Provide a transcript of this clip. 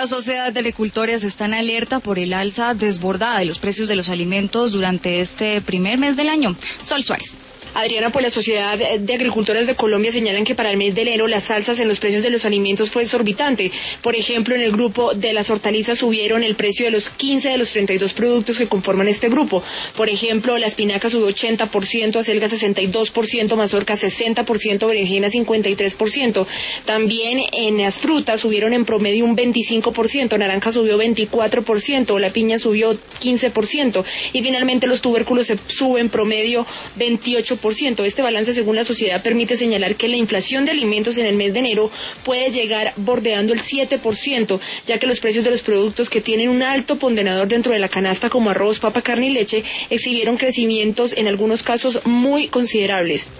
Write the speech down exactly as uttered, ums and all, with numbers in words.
La Sociedad de Agricultores está en alerta por el alza desbordada de los precios de los alimentos durante este primer mes del año. Sol Suárez. Adriana, pues la Sociedad de Agricultores de Colombia señalan que para el mes de enero las alzas en los precios de los alimentos fue exorbitante. Por ejemplo, en el grupo de las hortalizas subieron el precio de los quince de los treinta y dos productos que conforman este grupo. Por ejemplo, la espinaca subió ochenta por ciento, acelga sesenta y dos por ciento, mazorca sesenta por ciento, berenjena cincuenta y tres por ciento. También en las frutas subieron en promedio un veinticinco por ciento, naranja subió veinticuatro por ciento, la piña subió quince por ciento y finalmente los tubérculos se suben promedio veintiocho por ciento. Este balance, según la sociedad, permite señalar que la inflación de alimentos en el mes de enero puede llegar bordeando el siete por ciento, ya que los precios de los productos que tienen un alto ponderador dentro de la canasta, como arroz, papa, carne y leche, exhibieron crecimientos en algunos casos muy considerables.